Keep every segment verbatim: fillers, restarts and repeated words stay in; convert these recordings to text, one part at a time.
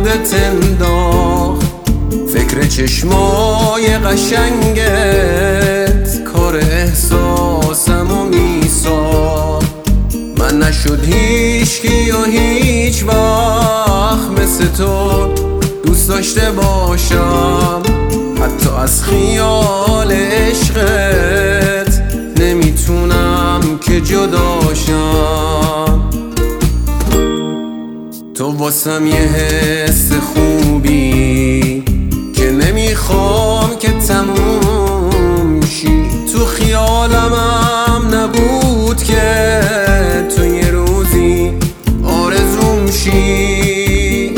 خودت انداخت. فکر چشمای قشنگت کار احساسمو میساخت. من نشد هیچکی و هیچ وقت مثل تو دوست داشته باشم. حتی از خیال عشقت نمیتونم که جداشم. تو واسم یه حس خوبی که نمیخوام که تموم شی. تو خیالمم نبود که تو یه روزی آرزوم شی.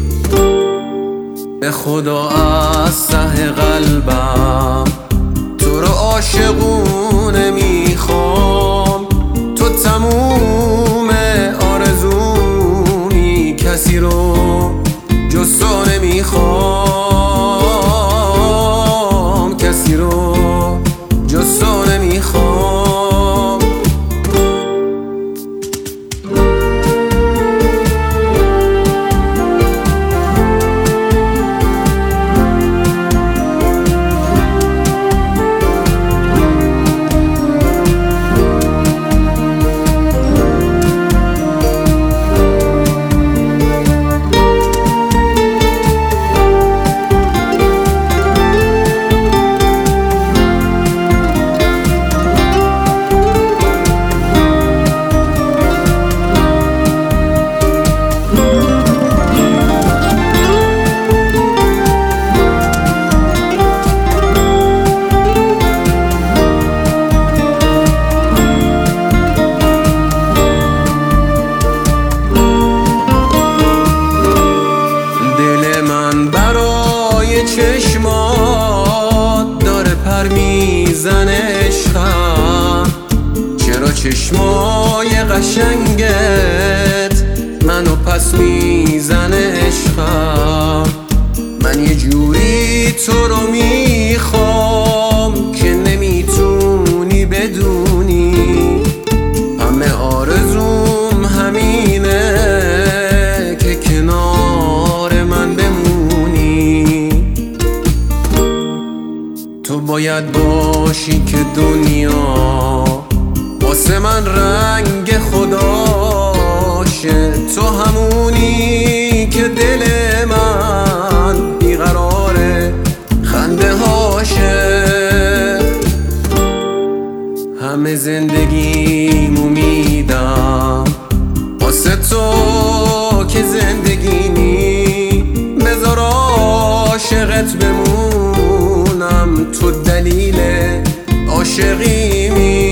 به خدا از ته قلبم تو رو عاشقونه میخوام. تو تموم آرزومی، کسی رو جز تو نمیخوام. کسی رو جز تو نمیخوام. چشمات داره پر میزنه عشقم. چرا چشمای قشنگت منو پس میزنه عشقم. من یه جوری تو رو میخوام که نمیتونی بدونی. همه آرزوم همینه که کنار من بمونی. تو باید باشی که دنیا واسه من رنگ خداشه. تو همونی که دل من بیقراره خنده هاشه. همه زندگیمو میدم واسه تو که زندگی نی. بذار عاشقت بمونم، تو دلیل عاشقیمی.